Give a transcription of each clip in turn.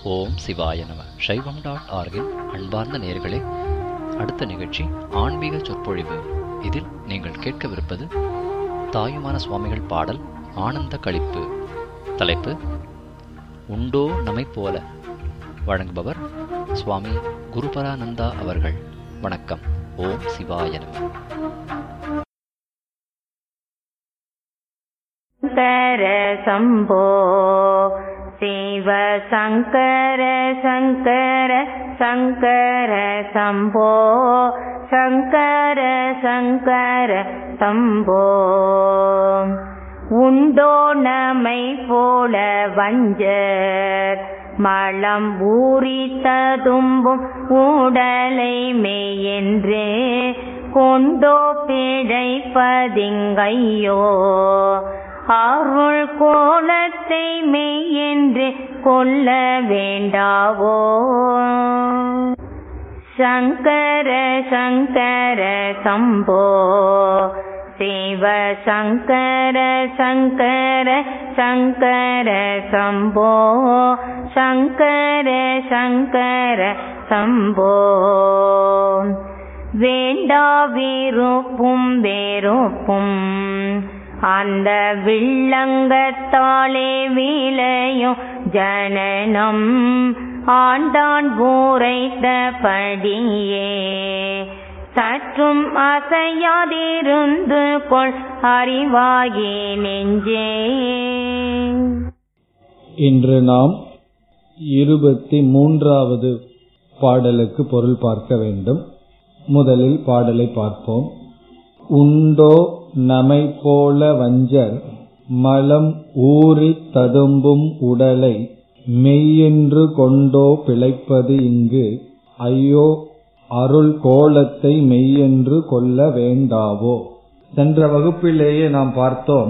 ஓம் சிவாய நம. சைவம்.org-இன் அன்பார்ந்த நேயர்களே, அடுத்த நிகழ்ச்சி ஆன்மீக சொற்பொழிவு. இதில் நீங்கள் கேட்கவிருப்பது தாயுமான சுவாமிகள் பாடல் ஆனந்த களிப்பு. தலைப்பு உண்டோ நமை போல. வழங்குபவர் சுவாமி குருபரானந்தா அவர்கள். வணக்கம். ஓம் சிவாய நம. சங்கர சம்போ சிவ சங்கர சங்கர சங்கர சம்போ சங்கர சங்கர சம்போ. உண்டோ நமை போல வஞ்சர் மலம் ஊறி ததும்பும் உடலை மெய்யென்று கொண்டோ பிழைப்பதிங்கையோ அருள் கோலத்தை மெய்யென்று கொள்ள வேண்டாவோ. சங்கர சங்கர சம்போ சிவ சங்கர சங்கர சங்கர சம்போ சங்கர சங்கர சம்போ. வேண்டா விருப்பும் வெறுப்பும் அந்த வில்லங்கத்தாலே விளையும் ஜனனம் ஆண்டான் ஊரைத்தபடியே சற்றும் அசையாதிருந்து கொள் அறிவாகி நெஞ்சே. இன்று நாம் 23வது பாடலுக்கு பொருள் பார்க்க வேண்டும். முதலில் பாடலை பார்ப்போம். உண்டோ நமை போல வஞ்சர் மலம் ஊறி ததும்பும் உடலை மெய்யென்று கொண்டோ பிழைப்பது இங்கு ஐயோ அருள் கோலத்தை மெய்யென்று கொள்ள வேண்டாவோ. சென்ற வகுப்பிலேயே நாம் பார்த்தோம்.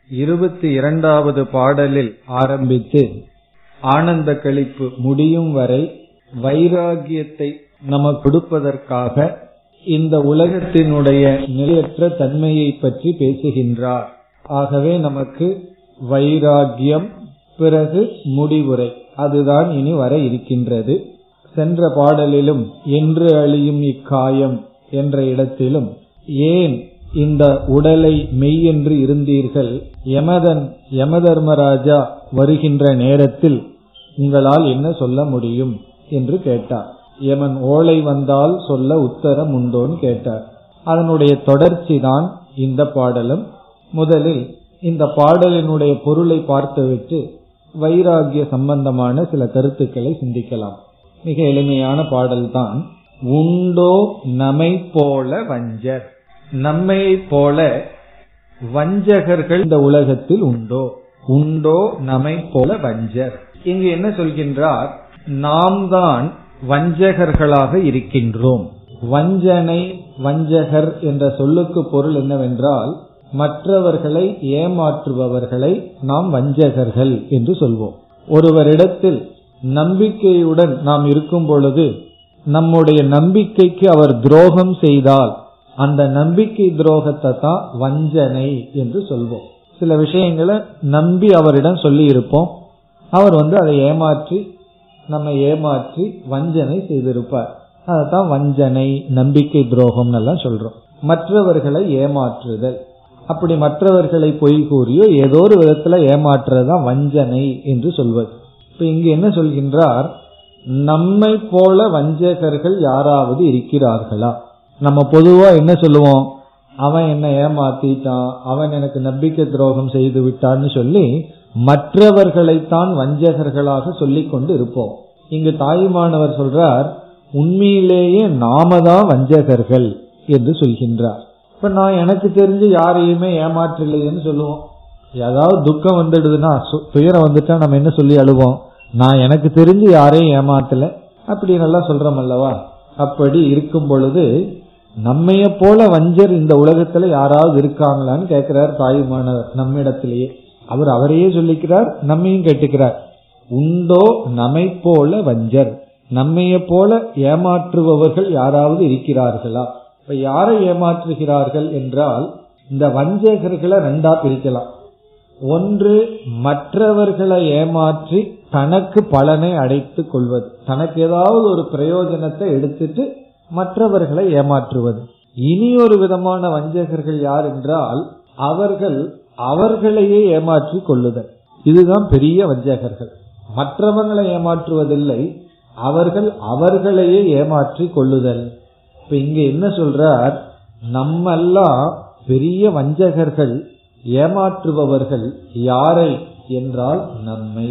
22வது பாடலில் ஆரம்பித்து ஆனந்த களிப்பு முடியும் வரை வைராகியத்தை நமக்கு கொடுப்பதற்காக இந்த உலகத்தினுடைய நிலையற்ற தன்மையை பற்றி பேசுகின்றார். ஆகவே நமக்கு வைராகியம், பிறகு முடிவுரை, அதுதான் இனி வர இருக்கின்றது. சென்ற பாடலிலும் என்று அழியும் இக்காயம் என்ற இடத்திலும் ஏன் இந்த உடலை மெய்யென்று இருந்தீர்கள், யமதர்மராஜா வருகின்ற நேரத்தில் உங்களால் என்ன சொல்ல முடியும் என்று கேட்டார். யமன் ஓலை வந்தால் சொல்ல உத்தரம் உண்டோன்னு கேட்டார். அதனுடைய தொடர்ச்சி தான் இந்த பாடலும். முதலில் இந்த பாடலினுடைய பொருளை பார்த்துவிட்டு வைராகிய சம்பந்தமான சில கருத்துக்களை சிந்திக்கலாம். மிக எளிமையான பாடல் தான். உண்டோ நமை போல வஞ்சர். நம்மை போல வஞ்சகர்கள் இந்த உலகத்தில் உண்டோ? உண்டோ நமை போல வஞ்சர். இங்கு என்ன சொல்கின்றார்? நாம் தான் வஞ்சகர்களாக இருக்கின்றோம். வஞ்சனை, வஞ்சகர் என்ற சொல்லுக்கு பொருள் என்னவென்றால் மற்றவர்களை ஏமாற்றுபவர்களை நாம் வஞ்சகர்கள் என்று சொல்வோம். ஒருவரிடத்தில் நம்பிக்கையுடன் நாம் இருக்கும் பொழுது நம்முடைய நம்பிக்கைக்கு அவர் துரோகம் செய்தால் அந்த நம்பிக்கை துரோகத்தை தான் வஞ்சனை என்று சொல்வோம். சில விஷயங்களை நம்பி அவரிடம் சொல்லி இருப்போம், அவர் அதை ஏமாற்றி நம்மை ஏமாற்றி வஞ்சனை செய்திருப்பார். அதான் வஞ்சனை, நம்பிக்கை துரோகம் எல்லாம் சொல்றோம். மற்றவர்களை ஏமாற்றுதல், அப்படி மற்றவர்களை பொய் கூறியோ ஏதோ ஒரு விதத்துல ஏமாற்றுறதுதான் வஞ்சனை என்று சொல்வது. இப்ப இங்கு என்ன சொல்கின்றார்? நம்மை போல வஞ்சகர்கள் யாராவது இருக்கிறார்களா? நம்ம பொதுவா என்ன சொல்லுவோம்? அவன் என்ன ஏமாத்திட்டான், அவன் எனக்கு நம்பிக்கை துரோகம் செய்து விட்டான்னு சொல்லி மற்றவர்களைத்தான் வஞ்சகர்களாக சொல்லிக் கொண்டு இருப்போம். இங்கு தாயுமானவர் சொல்றார், உண்மையிலேயே நாம தான் வஞ்சகர்கள் என்று சொல்கின்றார். இப்ப நான் எனக்கு தெரிஞ்சு யாரையுமே ஏமாற்றலைன்னு சொல்லுவோம். ஏதாவது துக்கம் வந்துடுதுன்னா, துயரம் வந்துட்டா நம்ம என்ன சொல்லி அழுவோம்? நான் எனக்கு தெரிஞ்சு யாரையும் ஏமாத்தல அப்படி நல்லா சொல்றோம் அல்லவா? அப்படி இருக்கும் பொழுது நம்மைய போல வஞ்சர் இந்த உலகத்துல யாராவது இருக்காங்களான்னு கேட்கிறார் தாயுமானவர் நம்மிடத்திலேயே. அவர் அவரையே சொல்லிக்கிறார், நம்மையும் கேட்டுக்கிறார். உண்டோ நமை போல வஞ்சர், நம்மைய போல ஏமாற்றுபவர்கள் யாராவது இருக்கிறார்களா? இப்ப யாரை ஏமாற்றுகிறார்கள் என்றால் இந்த வஞ்சகர்களை ரெண்டா பிரிக்கலாம். ஒன்று மற்றவர்களை ஏமாற்றி தனக்கு பலனை அடைத்து கொள்வது, தனக்கு ஏதாவது ஒரு பிரயோஜனத்தை எடுத்துட்டு மற்றவர்களை ஏமாற்றுவது. இனி ஒரு விதமான வஞ்சகர்கள் யார் என்றால் அவர்கள் அவர்களையே ஏமாற்றி கொள்ளுதல். இதுதான் பெரிய வஞ்சகர்கள். மற்றவர்களை ஏமாற்றுவதில்லை, அவர்கள் அவர்களையே ஏமாற்றி கொள்ளுதல். இப்ப இங்க என்ன சொல்றார், நம்மெல்லாம் பெரிய வஞ்சகர்கள், ஏமாற்றுபவர்கள் யாரை என்றால் நம்மை.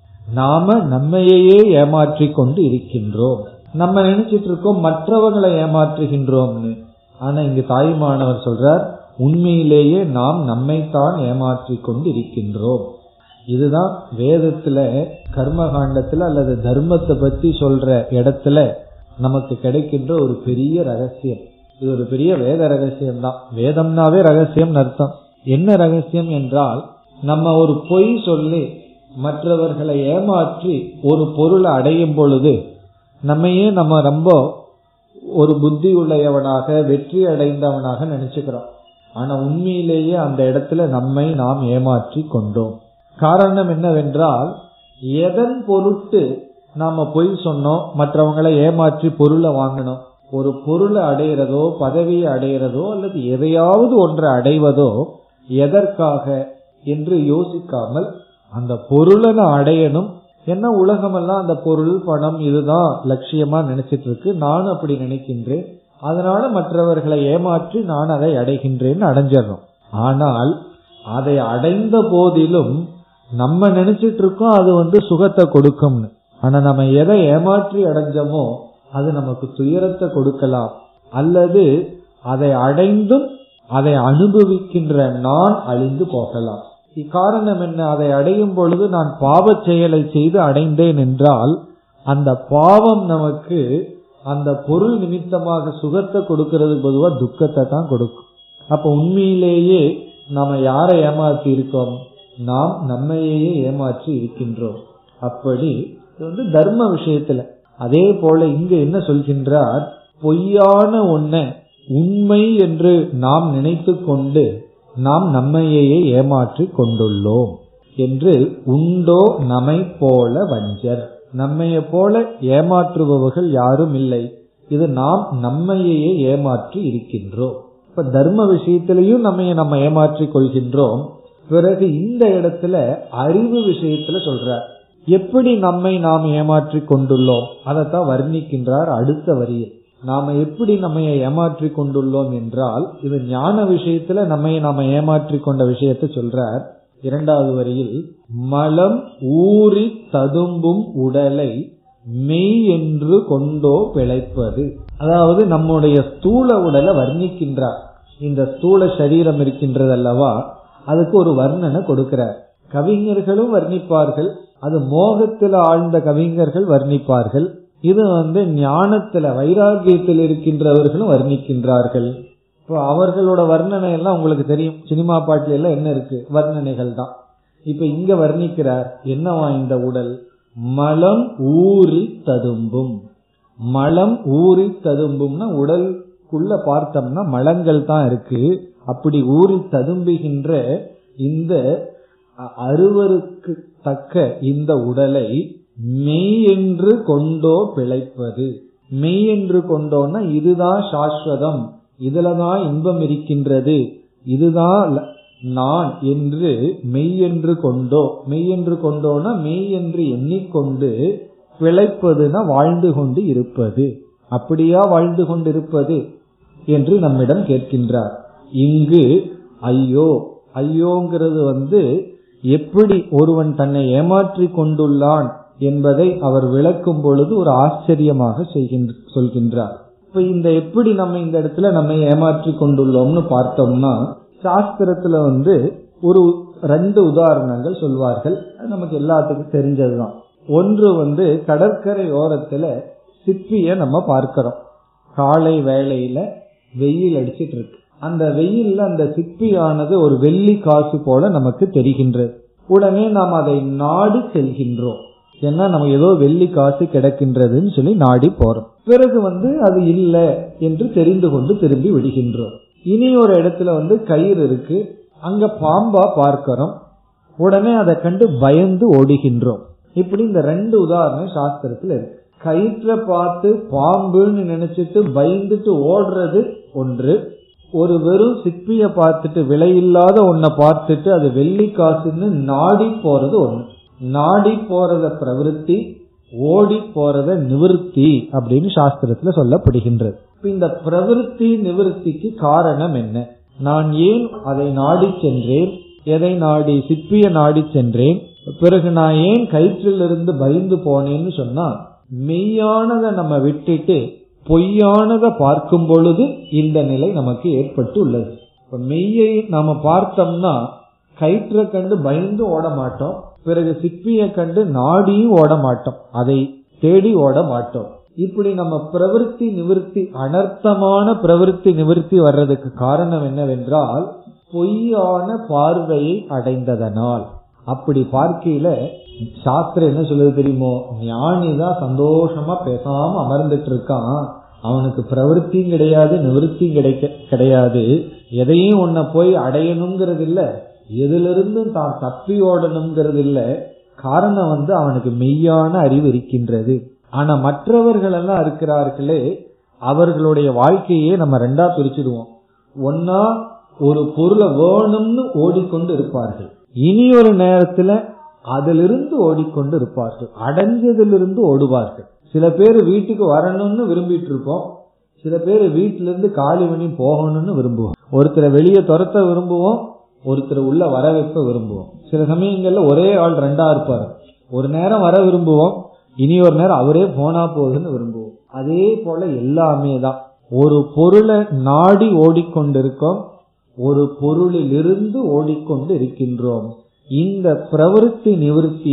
நாம நம்மையே ஏமாற்றி கொண்டு இருக்கின்றோம். நம்ம நினைச்சிட்டு இருக்கோம் மற்றவர்களை ஏமாற்றுகின்றோம்னு. ஆனா இங்க தாய்மானவர் சொல்றார், உண்மையிலேயே நாம் நம்மைத்தான் ஏமாற்றி கொண்டு இருக்கின்றோம். இதுதான் வேதத்துல கர்மகாண்டத்துல அல்லது தர்மத்தை பத்தி சொல்ற இடத்துல நமக்கு கிடைக்கின்ற ஒரு பெரிய ரகசியம். இது ஒரு பெரிய வேத ரகசியம் தான். வேதம்னாவே ரகசியம் அர்த்தம். என்ன ரகசியம் என்றால், நம்ம ஒரு பொய் சொல்லி மற்றவர்களை ஏமாற்றி ஒரு பொருளை அடையும் பொழுது நம்மையே நம்ம ரொம்ப ஒரு புத்தி உள்ளவனாக வெற்றி அடைந்தவனாக நினைச்சுக்கிறோம். ஆனா உண்மையிலேயே அந்த இடத்துல நம்மை நாம் ஏமாற்றி கொண்டோம். காரணம் என்னவென்றால், எதன் பொருட்டு நாம பொய் சொன்னோம், மற்றவங்களை ஏமாற்றி பொருளை வாங்கணும். ஒரு பொருளை அடைகிறதோ பதவியை அடைகிறதோ அல்லது எதையாவது ஒன்றை அடைவதோ எதற்காக என்று யோசிக்காமல் அந்த பொருளை நான் அடையணும், என்ன உலகமெல்லாம் அந்த பொருள் பணம் இதுதான் லட்சியமா நினைச்சிட்டு இருக்கு, நானும் அப்படி நினைக்கின்றேன், அதனால மற்றவர்களை ஏமாற்றி நான் அதை அடைகின்றேன்னு அடைஞ்சிடறோம். ஆனால் அதை அடைந்த போதிலும் நம்ம நினைச்சிட்டு இருக்கோம் அது சுகத்தை கொடுக்கும்னு. ஆனா நம்ம எதை ஏமாற்றி அடைஞ்சோமோ அது நமக்கு துயரத்தை கொடுக்கலாம், அல்லது அதை அடைந்தும் அதை அனுபவிக்கின்ற நான் அழிந்து போகலாம். இக்காரணம் என்ன, அதை அடையும் பொழுது நான் பாவ செயலை செய்து அடைந்தேன் என்றால் அந்த பாவம் நமக்கு அந்த பொருள் நிமித்தமாக சுகத்தை கொடுக்கிறது பொதுவா துக்கத்தை தான் கொடுக்கும். அப்ப உண்மையிலேயே நாம யாரை ஏமாற்றி இருக்கோம், நாம் நம்மையே ஏமாற்றி இருக்கின்றோம். அப்படி தர்ம விஷயத்துல. அதே போல இங்க என்ன சொல்கின்றார், பொய்யான ஒன்ன உண்மை என்று நாம் நினைத்து கொண்டு நாம் நம்மையே ஏமாற்றி கொண்டுள்ளோம் என்று. உண்டோ நம்மை போல வஞ்சர், நம்மைய போல ஏமாற்றுபவர்கள் யாரும் இல்லை, இது நாம் நம்மையே ஏமாற்றி இருக்கின்றோம். இப்ப தர்ம விஷயத்திலையும் நம்ம ஏமாற்றி கொள்கின்றோம். பிறகு இந்த இடத்துல அறிவு விஷயத்துல சொல்றார், எப்படி நம்மை நாம் ஏமாற்றி கொண்டுள்ளோம் அதைத்தான் வர்ணிக்கின்றார் அடுத்த வரியில். நாம எப்படி நம்ம ஏமாற்றி கொண்டுள்ளோம் என்றால், இது ஞான விஷயத்துல நாம ஏமாற்றி கொண்ட விஷயத்தை சொல்றார். இரண்டாவது வரியில், மலம் ஊறி ததும்பும் உடலை மெய் என்று கொண்டோ பிழைப்பது. அதாவது நம்முடைய ஸ்தூல உடலை வர்ணிக்கின்றார். இந்த ஸ்தூல சரீரம் இருக்கின்றது அல்லவா, அதுக்கு ஒரு வர்ணனை கொடுக்கிறார். கவிஞர்களும் வர்ணிப்பார்கள், அது மோகத்தில் ஆழ்ந்த கவிஞர்கள் வர்ணிப்பார்கள். இது ஞானத்துல வைராகியத்தில் இருக்கின்றவர்களும் வர்ணிக்கின்றார்கள். இப்போ அவர்களோட வர்ணனை எல்லாம் உங்களுக்கு தெரியும், சினிமா பாட்டுல எல்லாம் என்ன இருக்கு, வர்ணனைகள் தான். இப்ப இங்க வர்ணிக்கிறார் என்னவா, இந்த உடல் மலம் ஊறி ததும்பும். மலம் ஊறி ததும்பும்னா உடலுக்குள்ள பார்த்தோம்னா மலங்கள் தான் இருக்கு. அப்படி ஊறி ததும்புகின்ற இந்த அருவருக்கு தக்க இந்த உடலை மெய் என்று கொண்டோ பிழைப்பது. மெய் என்று கொண்டோன்னா இதுதான் சாஸ்வதம், இதுலதான் இன்பம் இருக்கின்றது, இதுதான் நான் என்று மெய் என்று கொண்டோ. மெய் என்று கொண்டோன்னா மெய் என்று எண்ணிக்கொண்டு, பிழைப்பதுனா வாழ்ந்து கொண்டு இருப்பது. அப்படியா வாழ்ந்து கொண்டிருப்பது என்று நம்மிடம் கேட்கின்றார். இங்கு ஐயோ, ஐயோங்கிறது எப்படி ஒருவன் தன்னை ஏமாற்றி கொண்டுள்ளான் என்பதை அவர் விளக்கும் பொழுது ஒரு ஆச்சரியமாக சொல்கின்றார். இப்ப இந்த எப்படி நம்ம இந்த இடத்துல நம்ம ஏமாற்றி கொண்டுள்ளோம்னு பார்த்தோம்னா, சாஸ்திரத்துல ஒரு 2 உதாரணங்கள் சொல்வார்கள். நமக்கு எல்லாத்துக்கும் தெரிஞ்சதுதான். ஒன்று கடற்கரை ஓரத்துல சிப்பிய நம்ம பார்க்கிறோம். காலை வேளையில வெயில் அடிச்சிட்டு இருக்கு. அந்த வெயில்ல அந்த சிப்பியானது ஒரு வெள்ளி காசு போல நமக்கு தெரிகின்றது. உடனே நாம் அதை நாடி செல்கின்றோம். ஏன்னா நம்ம ஏதோ வெள்ளி காசு கிடக்கின்றதுன்னு சொல்லி நாடி போறோம். பிறகு அது இல்லை என்று தெரிந்து கொண்டு திரும்பி விடுகின்றோம். இனி ஒரு இடத்துல கயிறு இருக்கு, அங்க பாம்பா பார்க்கிறோம். உடனே அதை கண்டு பயந்து ஓடுகின்றோம். இப்படி இந்த 2 உதாரணம் சாஸ்திரத்துல இருக்கு. கயிற்ற பார்த்து பாம்புன்னு நினைச்சிட்டு பயந்துட்டு ஓடுறது ஒன்று, ஒரு வெறும் சிப்பிய பார்த்துட்டு விலையில்லாத ஒன்ன பார்த்துட்டு அது வெள்ளி காசுன்னு நாடி போறது ஒண்ணு. நாடி போறத பிரவிற்த்தி, ஓடி போறத நிவிருத்தி அப்படின்னு சாஸ்திரத்துல சொல்லப்படுகின்றது. இந்த பிரவிற்த்தி நிவிருத்திக்கு காரணம் என்ன? நான் ஏன் அதை நாடி சென்றேன்? எதை நாடி? சிப்பிய நாடி சென்றேன். பிறகு நான் ஏன் கயிற்றிலிருந்து பயந்து போனேன்னு சொன்னா, மெய்யானதை நம்ம விட்டுட்டு பொய்யானதை பார்க்கும் பொழுது இந்த நிலை நமக்கு ஏற்பட்டு உள்ளது. இப்ப மெய்யை நாம பார்த்தோம்னா கயிற்றை கண்டு பயந்து ஓட மாட்டோம், பிறகு சிப்பியை கண்டு நாடியும் ஓட மாட்டோம், அதை தேடி ஓட மாட்டோம். இப்படி நம்ம பிரவிற்த்தி நிவிருத்தி, அனர்த்தமான பிரவிற்த்தி நிவிருத்தி வர்றதுக்கு காரணம் என்னவென்றால் பொய்யான பார்வையை அடைந்ததனால். அப்படி பார்க்கையில சாஸ்திரம் என்ன சொல்லுது தெரியுமோ? ஞானிதான் சந்தோஷமா பேசாம அமர்ந்துட்டு இருக்கான், அவனுக்கு பிரவிற்த்தியும் கிடையாது நிவிருத்தியும் கிடையாது. எதையும் ஒன்ன போய் அடையணுங்கிறது இல்ல, எதிலிருந்து தான் தப்பி ஓடணுங்கிறது இல்ல. காரணம் அவனுக்கு மெய்யான அறிவு இருக்கின்றது. ஆனா மற்றவர்கள் எல்லாம் இருக்கிறார்களே, அவர்களுடைய வாழ்க்கையே நம்ம 2ஆ பிரிச்சிடுவோம். ஒன்னா ஒரு பொருளை வேணும்னு ஓடிக்கொண்டு இருப்பார்கள், இனி ஒரு நேரத்துல அதிலிருந்து ஓடிக்கொண்டு இருப்பார்கள், அடைஞ்சதிலிருந்து ஓடுவார்கள். சில பேர் வீட்டுக்கு வரணும்னு விரும்பிட்டு இருப்போம், சில பேர் வீட்டிலிருந்து காலி பண்ணி போகணும்னு விரும்புவோம். ஒருத்தரை வெளியே துரத்த விரும்புவோம், ஒருத்தர் உள்ள வர வைப்ப விரும்புவோம். சில சமயங்கள்ல ஒரே ஆள் 2ஆ இருப்பாரு, ஒரு நேரம் வர விரும்புவோம், இனி ஒரு நேரம் அவரே போனா போகுதுன்னு விரும்புவோம். அதே போல எல்லாமே தான். ஒரு பொருளை நாடி ஓடிக்கொண்டிருக்கோம், ஒரு பொருளில் இருந்து ஓடிக்கொண்டு இருக்கின்றோம். இந்த பிரவிற்த்தி நிவிருத்திய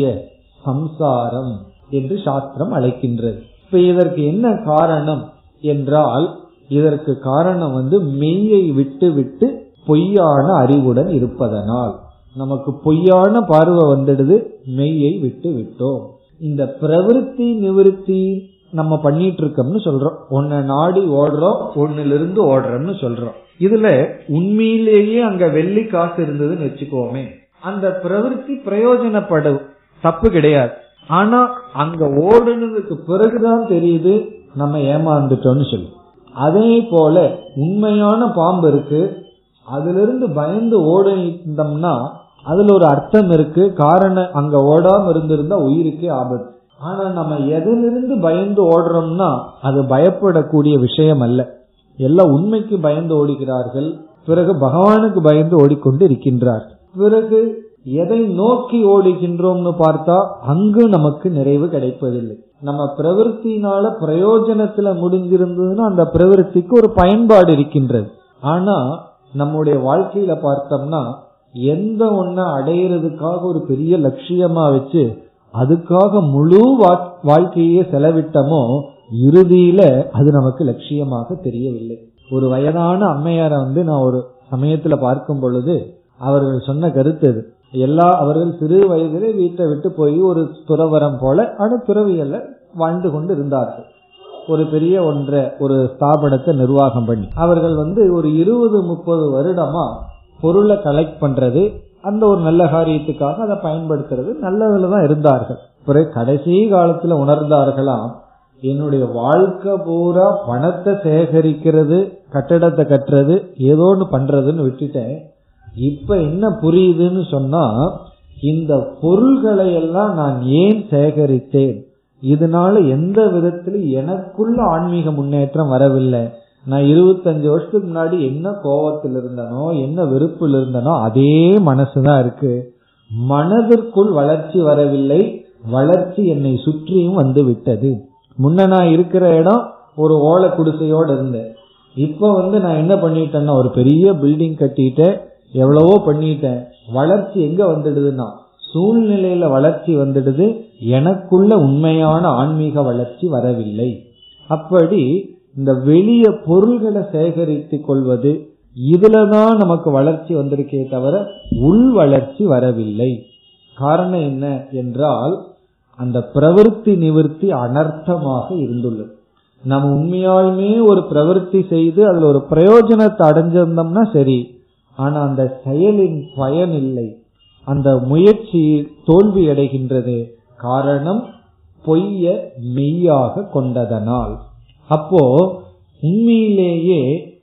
சம்சாரம் என்று சாஸ்திரம் அழைக்கின்றது. இப்ப இதற்கு என்ன காரணம் என்றால், இதற்கு காரணம் மெய்யை விட்டு விட்டு பொய்யான அறிவுடன் இருப்பதனால். நமக்கு பொய்யான பார்வை வந்துடுது, மெய்யை விட்டு விட்டோம். இந்த பிரவிற்த்தி நிவிருத்தி நம்ம பண்ணிட்டு இருக்கோம்னு சொல்றோம். ஒன்ன நாடி ஓடுறோம், ஒன்னிலிருந்து ஓடுறோம்னு சொல்றோம். இதுல உண்மையிலேயே அங்க வெள்ளி காசு இருந்ததுன்னு வச்சுக்கோமே, அந்த பிரவிற்த்தி பிரயோஜனப்படும், தப்பு கிடையாது. ஆனா அங்க ஓடுனதுக்கு பிறகுதான் தெரியுது நம்ம ஏமாந்துட்டோம்னு சொல்லி. அதே போல உண்மையான பாம்பு இருக்கு, அதிலிருந்து பயந்து ஓடிந்தோம்னா அதுல ஒரு அர்த்தம் இருக்கு. காரணம் அங்க ஓடாம இருந்திருந்தா உயிருக்கே ஆபத்து. ஆனா நம்ம எதிலிருந்து பயந்து ஓடுறோம்னா அது பயப்படக்கூடிய விஷயம் அல்ல. எல்லாம் உண்மைக்கு பயந்து ஓடுகிறார்கள், பிறகு பகவானுக்கு பயந்து ஓடிக்கொண்டு இருக்கின்றார். பிறகு எதை நோக்கி ஓடுகின்றோம்னு பார்த்தா அங்கு நமக்கு நிறைவு கிடைப்பதில்லை. நம்ம பிரவிற்த்தினால பிரயோஜனத்துல முடிஞ்சிருந்ததுன்னா அந்த பிரவிற்த்திக்கு ஒரு பயன்பாடு இருக்கின்றது. ஆனா நம்முடைய வாழ்க்கையில பார்த்தோம்னா எந்த ஒன்ன அடையிறதுக்காக ஒரு பெரிய லட்சியமா வச்சு அதுக்காக முழு வாழ்க்கையே செலவிட்டமோ, இறுதியில அது நமக்கு லட்சியமாக தெரியவில்லை. ஒரு வயதான அம்மையார நான் ஒரு சமயத்துல பார்க்கும் பொழுது அவர்கள் சொன்ன கருத்து அது. அவர்கள் சிறு வயதிலே வீட்டை விட்டு போய் ஒரு துறவரம் போல துறவியல்ல வாழ்ந்து கொண்டு இருந்தார்கள். ஒரு பெரிய ஒரு ஸ்தாபனத்தை நிர்வாகம் பண்ணி அவர்கள் ஒரு 20-30 வருடமா பொருளை கலெக்ட் பண்றது, அந்த ஒரு நல்ல காரியத்துக்காக அதை பயன்படுத்துறது, நல்லதுலதான் இருந்தார்கள். பிறகு கடைசி காலத்துல உணர்ந்தார்களாம், என்னுடைய வாழ்க்கை பூரா பணத்தை சேகரிக்கிறது, கட்டடத்தை கட்டுறது, ஏதோ ஒன்று பண்றதுன்னு விட்டுட்டேன். இப்ப என்ன புரியுதுன்னு சொன்னா, இந்த பொருள்களை எல்லாம் நான் ஏன் சேகரித்தேன், இதனால எந்த விதத்திலும் எனக்குள்ள ஆன்மீக முன்னேற்றம் வரவில்லை. நான் 25 வருஷத்துக்கு முன்னாடி என்ன கோபத்தில் இருந்தனோ, என்ன வெறுப்பில் இருந்தனோ, அதே மனசுதான் இருக்கு. மனதிற்குள் வளர்ச்சி வரவில்லை, வளர்ச்சி என்னை சுற்றியும் வந்து விட்டது. முன்ன நான் இருக்கிற இடம் ஒரு ஓலை குடிசையோடு இருந்தேன். இப்ப நான் என்ன பண்ணிட்டேன்னா ஒரு பெரிய பில்டிங் கட்டிட்டேன், எவ்வளவோ பண்ணிட்டேன். வளர்ச்சி எங்க வந்துடுதுன்னா சூழ்நிலையில வளர்ச்சி வந்துடுது, எனக்குள்ள உண்மையான ஆன்மீக வளர்ச்சி வரவில்லை. அப்படி இந்த வெளிய பொருள்களை சேகரித்து கொள்வது, இதுலதான் நமக்கு வளர்ச்சி வந்திருக்கே தவிர உள் வளர்ச்சி வரவில்லை. காரணம் என்ன என்றால், அந்த பிரவிற்த்தி நிவிற்த்தி அனர்த்தமாக இருந்துள்ளது. நம்ம உண்மையாலுமே ஒரு பிரவிற்த்தி செய்து அதுல ஒரு பிரயோஜனத்தை அடைஞ்சிருந்தோம்னா சரி, ஆனா அந்த செயலின் பயன் இல்லை, அந்த முயற்சி தோல்வி அடைகின்றது. காரணம் பொய்ய மெய்யாக கொண்டதனால். அப்போ உண்மையிலேயே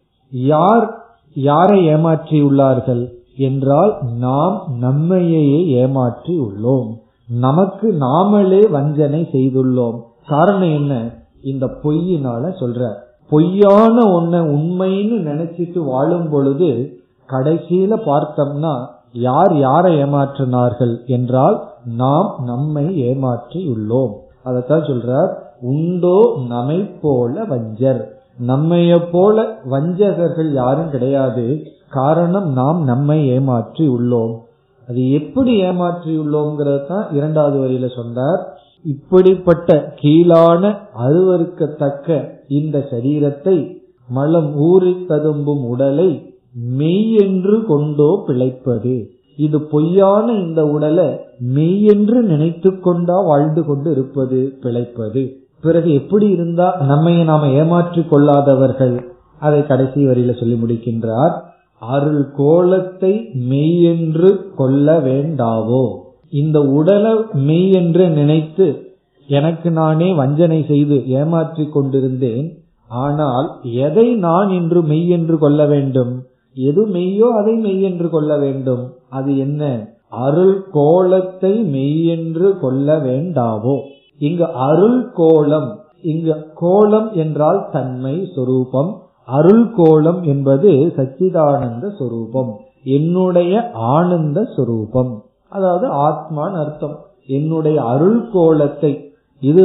யாரை ஏமாற்றியுள்ளார்கள் என்றால் நாம் நம்மையே ஏமாற்றி உள்ளோம். நமக்கு நாமளே வஞ்சனை செய்துள்ளோம். காரணம் என்ன? இந்த பொய்யினால சொல்ற பொய்யான ஒன்ன உண்மைன்னு நினைச்சிட்டு வாழும் பொழுது கடைசியில பார்த்தோம்னா யாரை ஏமாற்றினார்கள் என்றால் நாம் நம்மை ஏமாற்றி உள்ளோம். அதத்தான் சொல்றார், உண்டோ நம்மை போல வஞ்சர். நம்மைய போல வஞ்சகர்கள் யாரும் கிடையாது. காரணம் நாம் நம்மை ஏமாற்றி உள்ளோம். அது எப்படி ஏமாற்றி உள்ளோம்ங்கிறதான் இரண்டாவது வரியில சொன்னார். இப்படிப்பட்ட கீழான அருவருக்கத்தக்க இந்த சரீரத்தை, மலம் ஊறி ததும்பும் உடலை மெய் என்று கொண்டோ பிழைப்பது. இது பொய்யான இந்த உடலை மெய் என்று நினைத்து கொண்டா வாழ்ந்து கொண்டு இருப்பது, பிழைப்பது. பிறகு எப்படி இருந்தா நம்மை நாம ஏமாற்றிக் கொள்ளாதவர்கள்? அதை கடைசி வரியில சொல்லி முடிக்கின்றார். அருள் கோலத்தை மெய் என்று கொள்ள வேண்டாவோ. இந்த உடலை மெய் என்று நினைத்து எனக்கு நானே வஞ்சனை செய்து ஏமாற்றிக் கொண்டிருந்தேன். ஆனால் எதை நான் இன்று மெய் என்று கொள்ள வேண்டும்? எது மெய்யோ அதை மெய் என்று கொள்ள வேண்டும். அது என்ன? அருள் கோலத்தை மெய் என்று கொள்ள வேண்டாவோ. இங்கு அருள் கோலம், இங்கு கோலம் என்றால் தன்மை சொரூபம், அருள் கோலம் என்பது சச்சிதானந்த சொரூபம், என்னுடைய ஆனந்த சொரூபம், அதாவது ஆத்மான் அர்த்தம். என்னுடைய அருள் கோலத்தை, இது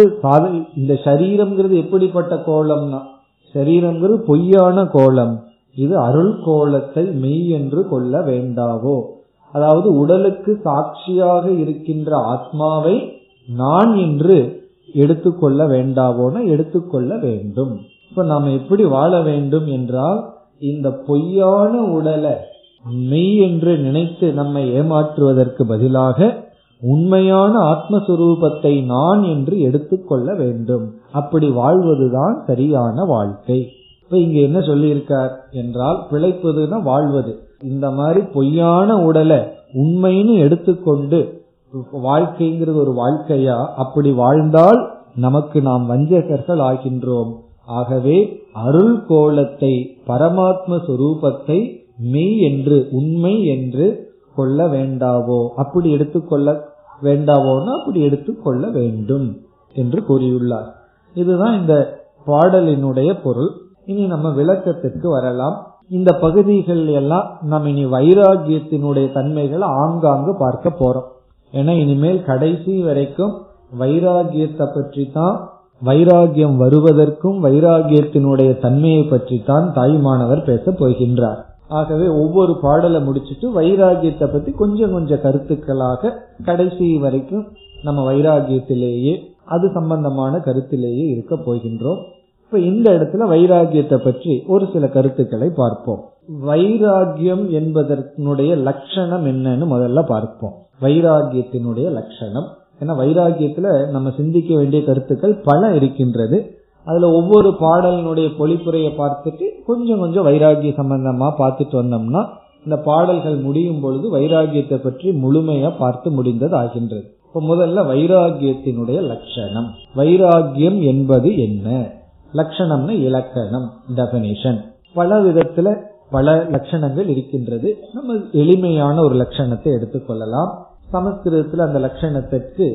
இந்த சரீரம்ங்கிறது எப்படிப்பட்ட கோலம்னா, சரீரம்ங்கிறது பொய்யான கோலம். இது அருள் கோலத்தை மெய் என்று கொள்ள வேண்டாவோ. அதாவது உடலுக்கு சாட்சியாக இருக்கின்ற ஆத்மாவை நான் என்று எடுத்துக்கொள்ள வேண்டாவோன எடுத்துக்கொள்ள வேண்டும். இப்ப நாம எப்படி வாழ வேண்டும் என்றால், இந்த பொய்யான உடலை மெய் என்று நினைத்து நம்மை ஏமாற்றுவதற்கு பதிலாக உண்மையான ஆத்மஸ்வரூபத்தை நான் என்று எடுத்துக்கொள்ள வேண்டும். அப்படி வாழ்வதுதான் சரியான வாழ்க்கை. இப்ப இங்க என்ன சொல்லி இருக்கார் என்றால், பிழைப்பதுன்னா வாழ்வது. இந்த மாதிரி பொய்யான உடலை உண்மைன்னு எடுத்துக்கொண்டு வாழ்க்கைங்கிறது ஒரு வாழ்க்கையா? அப்படி வாழ்ந்தால் நமக்கு நாம் வஞ்சகர்கள் ஆகின்றோம். ஆகவே அருள் கோலத்தை, பரமாத்ம சொரூபத்தை மெய் என்று, உண்மை என்று கொள்ள வேண்டாவோ. அப்படி எடுத்துக்கொள்ள வேண்டாவோன்னா அப்படி எடுத்துக்கொள்ள வேண்டும் என்று கூறியுள்ளார். இதுதான் இந்த பாடலினுடைய பொருள். இனி நம்ம விளக்கத்திற்கு வரலாம். இந்த பகுதிகள் எல்லாம் நம்ம இனி வைராகியத்தினுடைய தன்மைகளை ஆங்காங்கு பார்க்க போறோம். ஏன்னா இனிமேல் கடைசி வரைக்கும் வைராகியத்தை பற்றி தான், வைராகியம் வருவதற்கும் வைராகியத்தினுடைய தன்மையை பற்றி தான் தாய்மானவர் பேச போகின்றார். ஆகவே ஒவ்வொரு பாடலை முடிச்சுட்டு வைராகியத்தை பத்தி கொஞ்சம் கொஞ்சம் கருத்துக்களாக கடைசி வரைக்கும் நம்ம வைராகியத்திலேயே, அது சம்பந்தமான கருத்திலேயே இருக்க போகின்றோம். இப்ப இந்த இடத்துல வைராகியத்தை பற்றி ஒரு சில கருத்துக்களை பார்ப்போம். வைராகியம் என்பதனுடைய லட்சணம் என்னன்னு முதல்ல பார்ப்போம். வைராகியத்தினுடைய லட்சணம். ஏன்னா வைராகியத்துல நம்ம சிந்திக்க வேண்டிய கருத்துக்கள் பல இருக்கின்றது. அதுல ஒவ்வொரு பாடலினுடைய பொழிப்புரையை பார்த்துட்டு கொஞ்சம் கொஞ்சம் வைராகிய சம்பந்தமா பார்த்துட்டு வந்தோம்னா இந்த பாடல்கள் முடியும் பொழுது வைராகியத்தை பற்றி முழுமையா பார்த்து முடிந்தது ஆகின்றது. இப்ப முதல்ல வைராகியத்தினுடைய லட்சணம். வைராகியம் என்பது என்ன? லட்சணம்னு இலக்கணம், டெபினிஷன். பல விதத்துல பல லட்சணங்கள் இருக்கின்றது. நம்ம எளிமையான ஒரு லட்சணத்தை எடுத்துக்கொள்ளலாம். சமஸ்கிருதத்தில் அந்த லட்சணத்திற்கு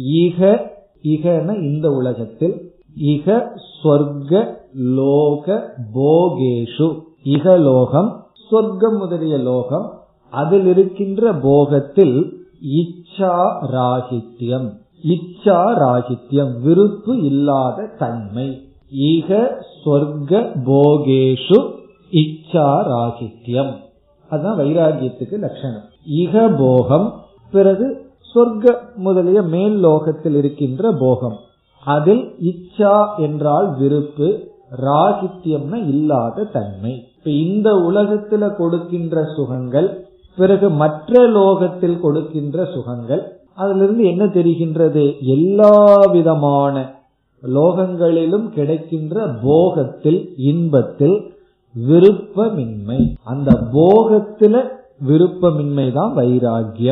இகன இந்த உலகத்தில், இக ஸ்வர்க லோக போகேஷு, இகலோகம் சொர்க்கம் முதலிய லோகம், அதில் இருக்கின்ற போகத்தில் இச்சா ராகித்யம், இச்சா ராகித்யம் விருப்பு இல்லாத தன்மை. ஈக ஸ்வர்க போகேஷு இச்சா ராகித்யம், அதுதான் வைராகியத்துக்கு லட்சணம். இக போகம், பிறகு சொர்க்க முதலிய மேல் லோகத்தில் இருக்கின்ற போகம், அதில் இச்சா என்றால் விருப்பு, ராகித்யம்னா இல்லாத தன்மை. இப்ப இந்த உலகத்துல கொடுக்கின்ற சுகங்கள், பிறகு மற்ற லோகத்தில் கொடுக்கின்ற சுகங்கள், அதிலிருந்து என்ன தெரிகின்றது? எல்லா விதமான லோகங்களிலும் கிடைக்கின்ற போகத்தில், இன்பத்தில் விருப்பமின்மை. அந்த போகத்தில விருப்பமின்மை தான் வைராகியம்.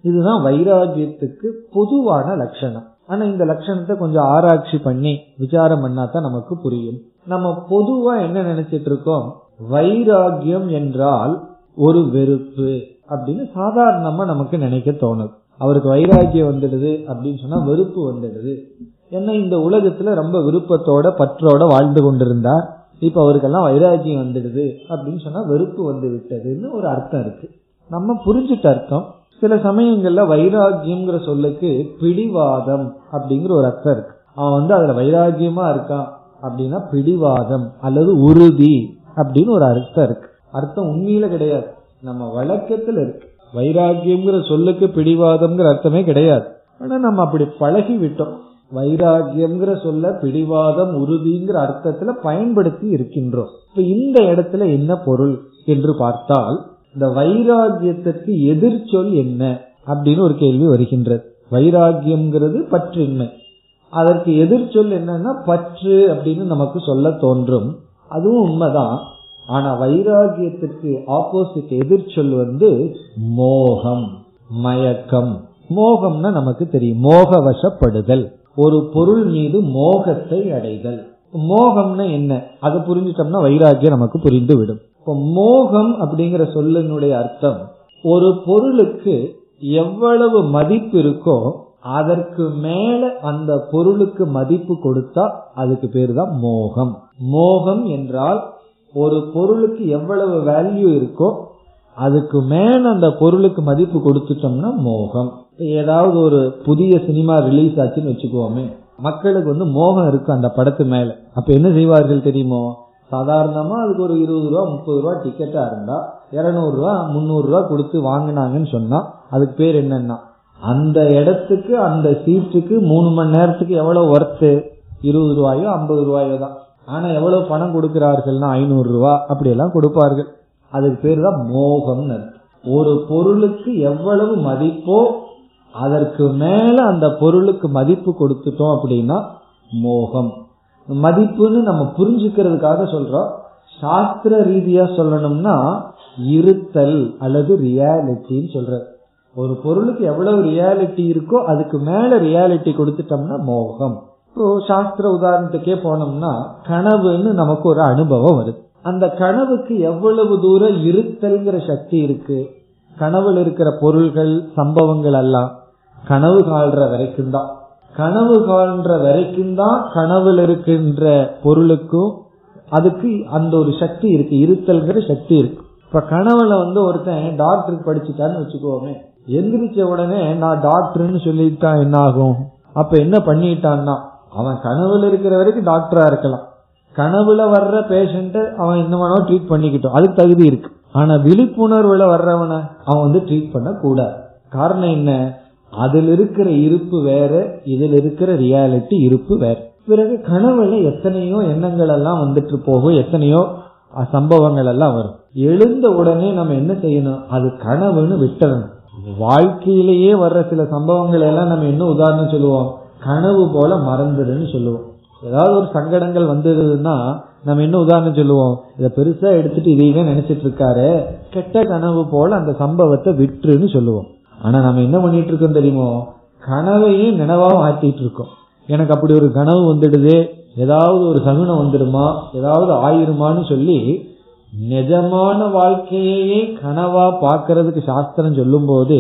இதுதான் வைராகியத்துக்கு பொதுவான லட்சணம். ஆனா இந்த லட்சணத்தை கொஞ்சம் ஆராய்ச்சி பண்ணி விசாரம் பண்ணாதான் நமக்கு புரியும். நம்ம பொதுவா என்ன நினைச்சிட்டு இருக்கோம், வைராகியம் என்றால் ஒரு வெறுப்பு அப்படின்னு சாதாரணமா நமக்கு நினைக்க தோணுது. அவருக்கு வைராகியம் வந்துடுது அப்படின்னு சொன்னா வெறுப்பு வந்துடுது. ஏன்னா இந்த உலகத்துல ரொம்ப விருப்பத்தோட பற்றோட வாழ்ந்து கொண்டிருந்தார், இப்ப அவருக்கெல்லாம் வைராகியம் வந்துடுது அப்படின்னு சொன்னா வெறுப்பு வந்து விட்டதுன்னு ஒரு அர்த்தம் இருக்கு. நம்ம புரிஞ்சுட்ட அர்த்தம். சில சமயங்கள்ல வைராகியம்ங்கிற சொல்லுக்கு பிடிவாதம் அப்படிங்கிற ஒரு அர்த்தம் இருக்கு. அவன் அதுல வைராகியமா இருக்கான் அப்படின்னா பிடிவாதம் அல்லது உறுதி அப்படின்னு ஒரு அர்த்தம் இருக்கு. அர்த்தம் உண்மையில கிடையாது, நம்ம வழக்கத்துல இருக்கு. வைராகியம்ங்கிற சொல்லுக்கு பிடிவாதம்ங்கிற அர்த்தமே கிடையாது. ஆனா நம்ம அப்படி பழகி விட்டோம். வைராகியம்ங்கிற சொல்ல பிடிவாதம் உறுதிங்கிற அர்த்தத்துல பயன்படுத்தி இருக்கின்றோம். இப்ப இந்த இடத்துல என்ன பொருள் என்று பார்த்தால், இந்த வைராகியத்திற்கு எதிர்ச்சொல் என்ன அப்படின்னு ஒரு கேள்வி வருகின்றது. வைராகியம்ங்கிறது பற்றின்மை, அதற்கு எதிர்ச்சொல் என்னன்னா பற்று அப்படின்னு நமக்கு சொல்ல தோன்றும். அதுவும் உண்மைதான். ஆனா வைராகியத்திற்கு ஆப்போசிட் எதிர்ச்சொல் மோகம், மயக்கம். மோகம்னா நமக்கு தெரியும், மோகவசப்படுதல், ஒரு பொருள் மீது மோகத்தை அடைதல். மோகம்னா என்ன, அதை புரிஞ்சிட்டோம்னா வைராகியம் நமக்கு புரிந்து விடும். இப்ப மோகம் அப்படிங்கிற சொல்லினுடைய அர்த்தம், ஒரு பொருளுக்கு எவ்வளவு மதிப்பு இருக்கோ அதற்கு மேல அந்த பொருளுக்கு மதிப்பு கொடுத்தா அதுக்கு பேரு தான் மோகம். மோகம் என்றால் ஒரு பொருளுக்கு எவ்வளவு வேல்யூ இருக்கோ அதுக்கு மேல அந்த பொருளுக்கு மதிப்பு கொடுத்துட்டோம்னா மோகம். ஏதாவது ஒரு புதிய சினிமா ரிலீஸ் ஆச்சுன்னு வச்சுக்கோமே, மக்களுக்கு மோகம் இருக்கு அந்த படத்து மேல. அப்ப என்ன செய்வார்கள் தெரியுமோ, சாதாரணமா அதுக்கு ஒரு 20 ரூபா 30 ரூபா டிக்கெட்டா இருந்தா 200 ரூபா 300 ரூபா கொடுத்து வாங்கினாங்கன்னு சொன்னா அதுக்கு பேர் என்னன்னா, அந்த இடத்துக்கு அந்த சீட்டுக்கு 3 மணி நேரத்துக்கு எவ்வளவு ஒர்த்து, 20 ரூபாயோ 50 ரூபாயோ தான். ஆனா எவ்வளவு பணம் கொடுக்கிறார்கள்னா 500 ரூபா அப்படி எல்லாம் கொடுப்பார்கள். அதுக்கு பேர் தான் மோகம்னு. ஒரு பொருளுக்கு எவ்வளவு மதிப்போ அதற்கு மேல அந்த பொருளுக்கு மதிப்பு கொடுத்துட்டோம் அப்படின்னா மோகம். மதிப்புன்னு நம்ம புரிஞ்சுக்கிறதுக்காக சொல்றோம். சாஸ்திர ரீதியா சொல்லணும்னா இருத்தல் அல்லது ரியாலிட்டின்னு சொல்ற. ஒரு பொருளுக்கு எவ்வளவு ரியாலிட்டி இருக்கோ அதுக்கு மேல ரியாலிட்டி கொடுத்துட்டோம்னா மோகம். இப்போ சாஸ்திர உதாரணத்துக்கே போனோம்னா கனவுன்னு நமக்கு ஒரு அனுபவம் வருது. அந்த கனவுக்கு எவ்வளவு தூரம் இருத்தல்ங்கிற சக்தி இருக்கு, கனவுல இருக்கிற பொருள்கள் சம்பவங்கள் எல்லாம் கனவு காண்ற வரைக்கும் தான். கனவு காண்ற வரைக்கும் தான் கனவுல இருக்கின்ற பொருளுக்கும் அதுக்கு அந்த ஒரு சக்தி இருக்கு, இருத்தல்ங்கிற சக்தி இருக்கு. இப்ப கனவுல ஒருத்தன் டாக்டருக்கு படிச்சுட்டான்னு வச்சுக்கோமே, எந்திரிச்ச உடனே நான் டாக்டர்னு சொல்லிட்டா என்ன ஆகும்? அப்ப என்ன பண்ணிட்டான்னா, அவன் கனவுல இருக்கிற வரைக்கும் டாக்டரா இருக்கலாம், கனவுல வர்ற பேஷண்ட அவன் என்ன வேணா ட்ரீட் பண்ணிக்கிட்டோம், அதுக்கு தகுதி இருக்கு. ஆனா விழிப்புணர்வுல வர்றவனை அவன் ட்ரீட் பண்ண கூடாது. காரணம் என்ன, அதில் இருக்கிற இருப்பு வேற, இதில் இருக்கிற ரியாலிட்டி இருப்பு வேற. பிறகு கனவுல எத்தனையோ எண்ணங்கள் எல்லாம் வந்துட்டு போகும், எத்தனையோ சம்பவங்கள் எல்லாம் வரும். எழுந்த உடனே நம்ம என்ன செய்யணும், அது கனவுன்னு விட்டுறணும். வாழ்க்கையிலேயே வர்ற சில சம்பவங்கள் எல்லாம் நம்ம என்ன உதாரணம் சொல்லுவோம், கனவு போல மறந்துடுன்னு சொல்லுவோம். ஏதாவது ஒரு சங்கடங்கள் வந்ததுன்னா நம்ம என்ன உதாரணம் சொல்லுவோம், இதை பெருசா எடுத்துட்டு இதையே நினைச்சிட்டு இருக்காரு, கெட்ட கனவு போல அந்த சம்பவத்தை விட்டுருன்னு சொல்லுவோம். ஆனா நம்ம என்ன பண்ணிட்டு இருக்கோம் தெரியுமோ, கனவையே நினைவா மாத்திட்டு இருக்கோம். எனக்கு அப்படி ஒரு கனவு வந்துடுது, ஏதாவது ஒரு சகுனம் வந்துடுமா, ஏதாவது ஆயிருமான்னு சொல்லி நிஜமான வாழ்க்கையே கனவா பாக்கிறதுக்கு சாஸ்திரம் சொல்லும் போது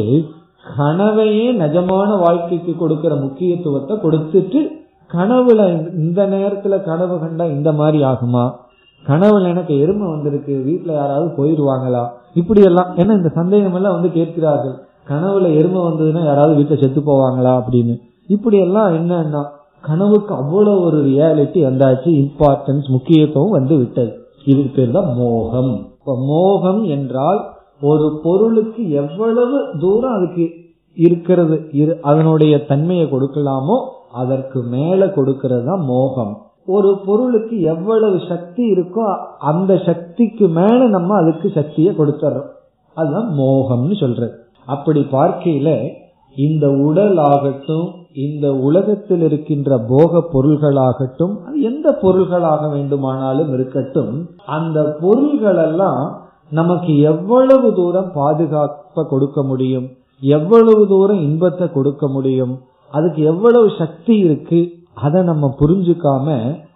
கனவையே நிஜமான வாழ்க்கைக்கு கொடுக்கிற முக்கியத்துவத்தை கொடுத்துட்டு, கனவுல இந்த நேரத்துல கனவு கண்டா இந்த மாதிரி ஆகுமா, கனவுல எனக்கு எருமை வந்திருக்கு, வீட்டுல யாராவது போயிருவாங்களா, இப்படி எல்லாம். ஏன்னா இந்த சந்தேகம் எல்லாம் கேட்கிறார்கள், கனவுல எருமை வந்ததுன்னா யாராவது வீட்டுல செத்து போவாங்களா அப்படின்னு. இப்படி எல்லாம் என்னன்னா கனவுக்கு அவ்வளவு ஒரு ரியாலிட்டி வந்தாச்சு, இம்பார்ட்டன்ஸ் முக்கியத்துவம் வந்து விட்டது. இதுக்கு பேர் தான் மோகம். இப்ப மோகம் என்றால் ஒரு பொருளுக்கு எவ்வளவு தூரம் அதுக்கு இருக்கிறது, அதனுடைய தன்மையை கொடுக்கலாமோ அதற்கு மேல கொடுக்கிறது தான் மோகம். ஒரு பொருளுக்கு எவ்வளவு சக்தி இருக்கோ அந்த சக்திக்கு மேல நம்ம அதுக்கு சக்தியை கொடுத்துறோம், அதுதான் மோகம்னு சொல்றது. அப்படி பார்க்கையில இந்த உடல் ஆகட்டும், இந்த உலகத்தில் இருக்கின்ற போக பொருள்களாகட்டும், அது எந்த பொருள்களாக வேண்டுமானாலும் இருக்கட்டும், அந்த பொருள்கள் எல்லாம் நமக்கு எவ்வளவு தூரம் பாதுகாப்ப கொடுக்க முடியும், எவ்வளவு தூரம் இன்பத்தை கொடுக்க முடியும், அதுக்கு எவ்வளவு சக்தி இருக்கு, அதை நம்ம புரிஞ்சுக்காம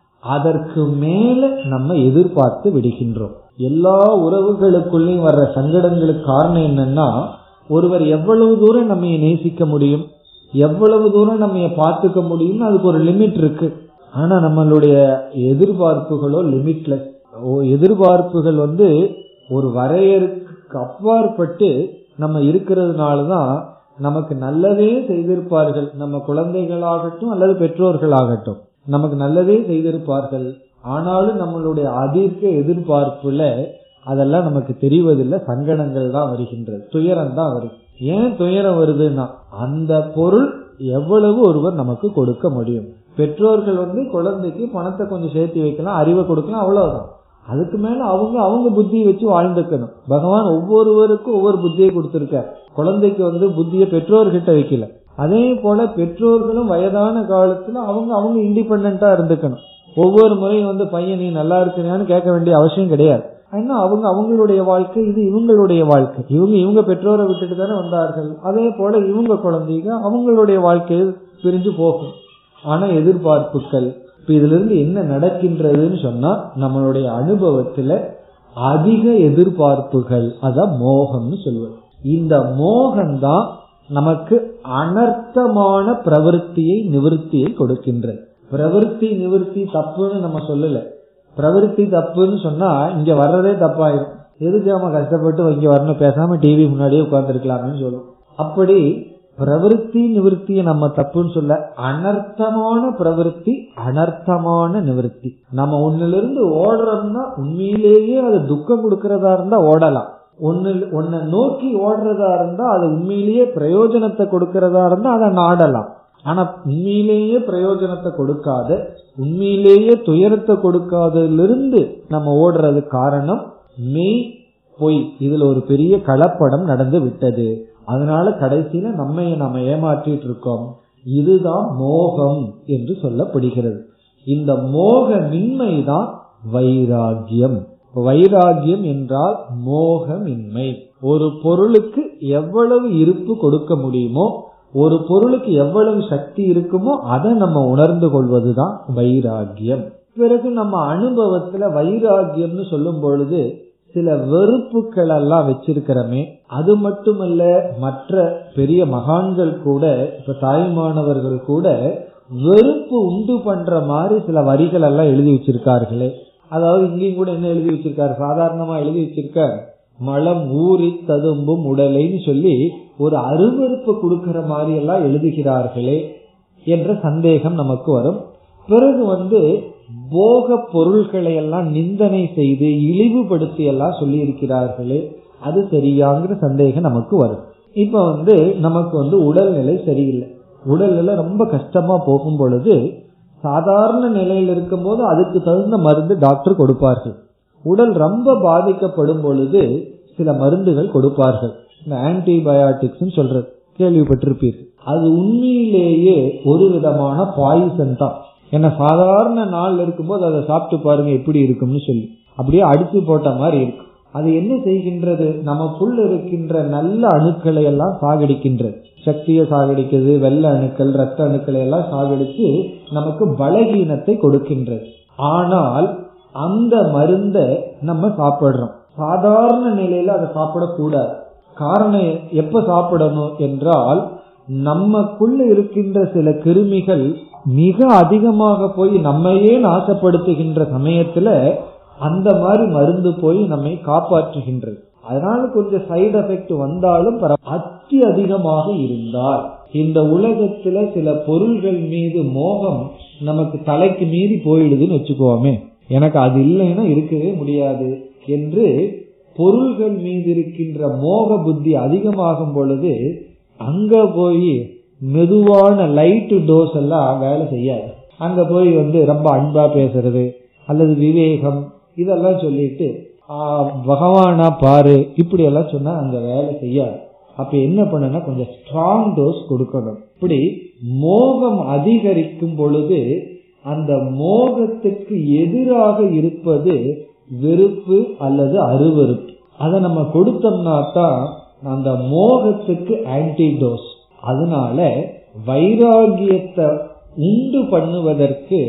அதற்கு மேல நம்ம எதிர்பார்த்து விடுகின்றோம். எல்லா உறவுகளுக்குள்ளேயும் வர்ற சங்கடங்களுக்கு காரணம் என்னன்னா, ஒருவர் எவ்வளவு தூரம் நம்ம நேசிக்க முடியும், எவ்வளவு தூரம் நம்ம பார்த்துக்க முடியும், அதுக்கு ஒரு லிமிட் இருக்கு. ஆனா நம்மளுடைய எதிர்பார்ப்புகளோ லிமிட்லெஸ். எதிர்பார்ப்புகள் ஒரு வரையறுக்கு அப்பாற்பட்டு நம்ம இருக்கிறதுனாலதான் நமக்கு நல்லதே செய்திருப்பார்கள். நம்ம குழந்தைகளாகட்டும் அல்லது பெற்றோர்களாகட்டும் நமக்கு நல்லதே செய்திருப்பார்கள். ஆனாலும் நம்மளுடைய அதிர்க்க எதிர்பார்ப்புல அதெல்லாம் நமக்கு தெரிவதில்லை. சங்கடங்கள் தான் வருகின்றது, துயரம் தான் வருது. ஏன் துயரம் வருதுன்னா, அந்த பொருள் எவ்வளவு ஒருவர் நமக்கு கொடுக்க முடியும். பெற்றோர்கள் குழந்தைக்கு பணத்தை கொஞ்சம் சேர்த்து வைக்கலாம், அறிவை கொடுக்கலாம், அவ்வளவுதான். அதுக்கு மேல அவங்க புத்தியை வச்சு வாழ்ந்துக்கணும். பகவான் ஒவ்வொருவருக்கும் ஒவ்வொரு புத்தியை கொடுத்திருக்கார். குழந்தைக்கு புத்தியை பெற்றோர்கிட்ட வைக்கல. அதே போல பெற்றோர்களும் வயதான காலத்துல அவங்க இண்டிபெண்டா இருந்துக்கணும். ஒவ்வொரு முறையும் பையன் நீ நல்லா இருக்கிறான்னு கேட்க வேண்டிய அவசியம் கிடையாது. ஏன்னா அவங்களுடைய வாழ்க்கை, இது இவங்களுடைய வாழ்க்கை. இவங்க பெற்றோரை விட்டுட்டு தானே வந்தார்கள். அதே போல இவங்க குழந்தைங்க அவங்களுடைய வாழ்க்கையை பிரிஞ்சு போகும். ஆனா எதிர்பார்ப்புகள், இப்ப இதுல இருந்து என்ன நடக்கின்றதுன்னு சொன்னா, நம்மளுடைய அனுபவத்துல அதிக எதிர்பார்ப்புகள், அதான் மோகம்னு சொல்லுவது. இந்த மோகம்தான் நமக்கு அனர்த்தமான பிரவருத்தியை நிவர்த்தியை கொடுக்கின்றது. பிரவருத்தி நிவர்த்தி தப்புன்னு நம்ம சொல்லல. பிரவருத்தி தப்புன்னு சொன்னா இங்க வர்றதே தப்பாயிரும். எதுக்கு நம்ம கஷ்டப்பட்டு இங்க வரணும், பேசாம டிவி முன்னாடியே உட்கார்ந்து இருக்கலாம்னு சொல்லும். அப்படி பிரவருத்தி நிவர்த்தியை நம்ம தப்புன்னு சொல்ல, அனர்த்தமான பிரவருத்தி அனர்த்தமான நிவர்த்தி. நம்ம ஒன்னிலிருந்து ஓடுறோம்னா உண்மையிலேயே அது துக்கம் கொடுக்கறதா இருந்தா ஓடலாம். ஒன்ன நோக்கி ஓடுறதா இருந்தா அது உண்மையிலேயே பிரயோஜனத்தை கொடுக்கறதா இருந்தா அதை நாடலாம். ஆனா உண்மையிலேயே பிரயோஜனத்தை கொடுக்காத, உண்மையிலேயே துயரத்தை கொடுக்காததிலிருந்து நம்ம ஓடுறது காரணம் மெய் பொய். இதுல ஒரு பெரிய கலப்படம் நடந்து விட்டது. அதனால கடைசியில நம்ம ஏமாற்றிட்டு இருக்கோம். இதுதான் மோகம் என்று சொல்லப்படுகிறது. இந்த மோகமின்மைதான் வைராகியம். வைராகியம் என்றால் மோகமின்மை. ஒரு பொருளுக்கு எவ்வளவு இருப்பு கொடுக்க முடியுமோ, ஒரு பொருளுக்கு எவ்வளவு சக்தி இருக்குமோ அதை நம்ம உணர்ந்து கொள்வதுதான் வைராகியம். பிறகு நம்ம அனுபவத்துல வைராகியம்னு சொல்லும் பொழுது சில வெறுப்புகள் எல்லாம் வச்சிருக்கிறோமே, அது மட்டுமல்ல, மற்ற பெரிய மகான்கள் கூட, இப்ப தாய்மானவர்கள் கூட வெறுப்பு உண்டு பண்ற மாதிரி சில வரிகள் எல்லாம் எழுதி வச்சிருக்கார்களே. அதாவது இங்கேயும் கூட என்ன எழுதி வச்சிருக்காரு, சாதாரணமா எழுதி வச்சிருக்கார், மலம் ஊறி ததும்பும் உடலைன்னு சொல்லி ஒரு அருவருப்பு கொடுக்கிற மாதிரி எல்லாம் எழுதுகிறார்களே என்ற சந்தேகம் நமக்கு வரும். பிறகு போக பொருள்களை எல்லாம் நிந்தனை செய்து இழிவுபடுத்தி எல்லாம் சொல்லி இருக்கிறார்களே, அது சரியாங்கிற சந்தேகம் நமக்கு வரும். இப்ப நமக்கு உடல்நிலை சரியில்லை, உடல்நிலை ரொம்ப கஷ்டமா போகும் பொழுது சாதாரண நிலையில் இருக்கும் போது அதுக்கு தகுந்த மருந்து டாக்டர் கொடுப்பார்கள். உடல் ரொம்ப பாதிக்கப்படும் பொழுது சில மருந்துகள் கொடுப்பார்கள். இந்த ஆன்டிபயோட்டிக்ஸ் சொல்றது கேள்விப்பட்டிருப்பீர்கள். அது உண்மையிலேயே ஒரு விதமான பாய்சன் தான். ஏன்னா சாதாரண நாள் இருக்கும்போது அதை சாப்பிட்டு பாருங்க எப்படி இருக்கும்னு சொல்லி அப்படியே அடிச்சு போட்ட மாதிரி இருக்கும். அது என்ன செய்கின்றது, நமக்குள்ள இருக்கின்ற நல்ல அணுக்களை எல்லாம் சாகடிக்கின்றது. சக்தியை சாகடிக்கிறது, வெள்ளை அணுக்கள் ரத்த அணுக்களை எல்லாம் சாகடிச்சு நமக்கு பலகீனத்தை கொடுக்கின்றது. ஆனால் அந்த மருந்தை நம்ம சாப்பிடுறோம். சாதாரண நிலையில அதை சாப்பிடக்கூடாது. காரணம், எப்ப சாப்பிடணும் என்றால், நமக்குள்ள இருக்கின்ற சில கிருமிகள் மிக அதிகமாக போய் நம்மையே நாசப்படுத்துகின்ற சமயத்துல அந்த மாதிரி மருந்து போய் நம்மை காப்பாற்றுகின்றது. அதனால கொஞ்சம் சைடு எஃபெக்ட் வந்தாலும் அதி அதிகமாக இருந்தால், இந்த உலகத்துல சில பொருள்கள் மீது மோகம் நமக்கு தலைக்கு மீறி போயிடுதுன்னு வச்சுக்கோமே, எனக்கு அது இல்லைன்னா இருக்கவே முடியாது என்று பொருள்கள் மீது இருக்கின்ற மோக புத்தி அதிகமாகும் பொழுது அங்க போய் மெதுவான லைட் டோஸ் எல்லாம் வேலை செய்யாது. அங்க போய் ரொம்ப அன்பா பேசுறது அல்லது விவேகம் இதெல்லாம் சொல்லிட்டு பகவானா பாரு இப்படி எல்லாம் சொன்னா அங்க வேலை செய்யாது. அப்ப என்ன பண்ணனா கொஞ்சம் ஸ்ட்ராங் டோஸ் கொடுக்கணும். இப்படி மோகம் அதிகரிக்கும் பொழுது அந்த மோகத்துக்கு எதிராக இருப்பது வெறுப்பு அல்லது அருவருப்பு. அதை நம்ம கொடுத்தோம்னா தான் அந்த மோகத்துக்கு ஆன்டிடோஸ். அதனால வைராகியத்தை உண்டு பண்ணுவதற்கு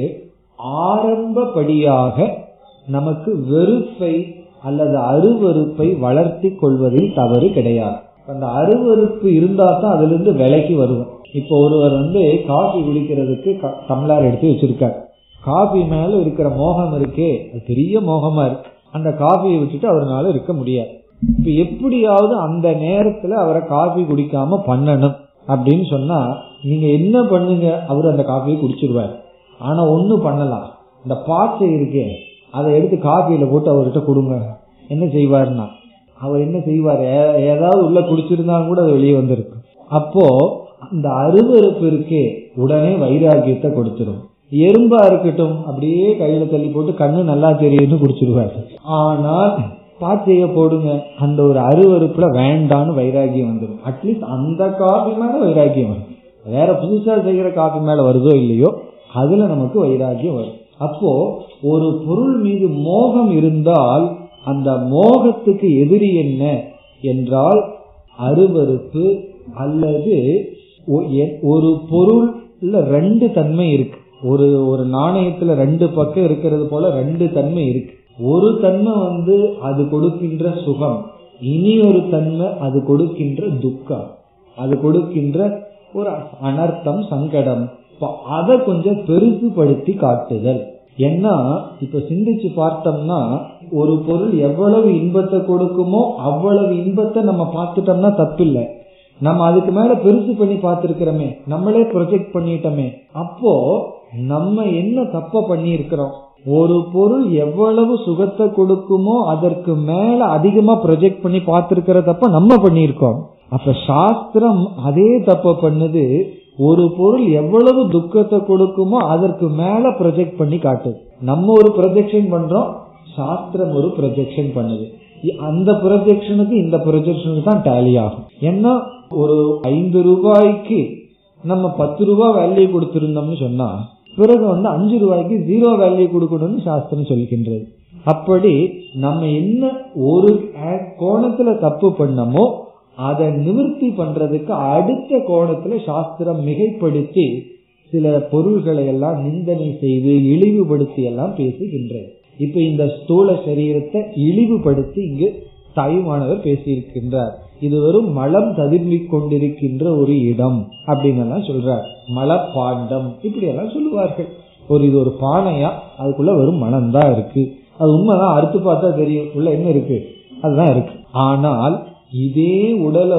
ஆரம்பப்படியாக நமக்கு வெறுப்பை அல்லது அருவருப்பை வளர்த்தி கொள்வதில் தவறு கிடையாது. அந்த அருவருப்பு இருந்தா தான் அதுல இருந்து விலைக்கு வருவோம். இப்போ ஒருவர் காபி குடிக்கிறதுக்கு டம்ளர் எடுத்து வச்சிருக்கார். காபி மேல இருக்கிற மோகம் இருக்கே, அது பெரிய மோகமா இருக்கு. அந்த காபியை விட்டுட்டு அவரால் இருக்க முடியாது. இப்ப எப்படியாவது அந்த நேரத்துல அவரை காபி குடிக்காம பண்ணணும் அப்படின்னு சொன்னா நீங்க என்ன பண்ணுங்க, அவர் அந்த காபியை குடிச்சிருவார். ஆனா ஒண்ணு பண்ணலாம், இந்த பாச்சை இருக்கே அதை எடுத்து காபியில போட்டு அவர்கிட்ட கொடுங்க. என்ன செய்வார்னா அவர் என்ன செய்வார், ஏதாவது உள்ள குடிச்சிருந்தாலும் கூட அது வெளியே வந்திருக்கு. அப்போ அந்த அருவருப்பு இருக்கே உடனே வைராகியத்தை கொடுத்துரும். எறும்பா இருக்கட்டும் அப்படியே கையில தள்ளி போட்டு கண்ணு நல்லா தெரியும்னு குடிச்சிருவாரு. ஆனால் பாச்சைய போடுங்க, அந்த ஒரு அருவருப்புல வேண்டான்னு வைராகியம் வந்துடும். அட்லீஸ்ட் அந்த காபி மேல வைராகியம் வரும். வேற புதுசா செய்கிற காபி மேல வருதோ இல்லையோ அதுல நமக்கு வைராகியம் வரும். அப்போ ஒரு பொருள் மீது மோகம் இருந்தால் அந்த மோகத்துக்கு எதிரி என்ன என்றால் அருவருப்பு. அல்லது ஒரு பொருள்ல ரெண்டு தன்மை இருக்கு. ஒரு நாணயத்துல ரெண்டு பக்கம் இருக்கிறது போல ரெண்டு தன்மை இருக்கு. ஒரு தன்மை அது கொடுக்கின்ற சுகம், இனி ஒரு தன்மை அது கொடுக்கின்ற துக்கம், அது கொடுக்கின்ற ஒரு அனர்த்தம், சங்கடம். அதை கொஞ்சம் பெருசுபடுத்தி காட்டுதல். ஏன்னா இப்ப சிந்திச்சு பார்த்தோம்னா ஒரு பொருள் எவ்வளவு இன்பத்தை கொடுக்குமோ அவ்வளவு இன்பத்தை நம்ம பார்த்துட்டோம்னா தப்பில்லை. நம்ம அதுக்கு மேல பெருசு பண்ணி பார்த்திருக்கிறோமே, நம்மளே ப்ரொஜெக்ட் பண்ணிட்டோமே. அப்போ நம்ம என்ன தப்ப பண்ணி இருக்கிறோம்? ஒரு பொருள் எவ்வளவு சுகத்தை கொடுக்குமோ அதற்கு மேல அதிகமா ப்ரொஜெக்ட் பண்ணி பார்த்திருக்கிற தப்ப நம்ம பண்ணியிருக்கோம். அப்ப சாஸ்திரம் அதே தப்ப பண்ணுது. ஒரு பொருள் எவ்வளவு துக்கத்தை கொடுக்குமோ அதற்கு மேல ப்ரொஜெக்ட் பண்ணி காட்டுது. நம்ம ஒரு ப்ரொஜெக்ஷன் பண்றோம், சாஸ்திரம் ஒரு ப்ரொஜெக்ஷன் பண்ணுது. அந்த ப்ரொஜெக்ஷனுக்கு இந்த ப்ரொஜெக்ஷனுக்கு தான் டேலி ஆகும். ஏன்னா ஒரு 5 ரூபாய்க்கு நம்ம 10 ரூபாய் வேல்யூ கொடுத்திருந்தோம்னு சொன்னா பிறகு 5 ரூபாய்க்கு 0 வேல்யூ கொடுக்கணும்னு சாஸ்திரம் சொல்கின்றது. அப்படி நம்ம என்ன ஒரு கோணத்துல தப்பு பண்ணமோ அதை நிவர்த்தி பண்றதுக்கு அடுத்த கோணத்துல சாஸ்திரம் மிகைப்படுத்தி சில பொருள்களை எல்லாம் நிந்தனை செய்து இழிவுபடுத்தி எல்லாம் பேசுகின்றது. இப்ப இந்த ஸ்தூல சரீரத்தை இழிவுபடுத்தி இங்கு தாயுமானவர் பேசியிருக்கின்றார். இது வெறும் மலம் ததும்பிக் கொண்டிருக்கின்ற ஒரு இடம் அப்படின்னு எல்லாம் சொல்றார். மலப்பாண்டம் இப்படி எல்லாம் சொல்லுவார்கள். இது ஒரு பானையா, அதுக்குள்ள வெறும் மலம் தான் இருக்கு. அது உண்மைதான், அறுத்து பார்த்தா தெரியும் உள்ள என்ன இருக்கு, அதுதான் இருக்கு. ஆனால் இதே உடலை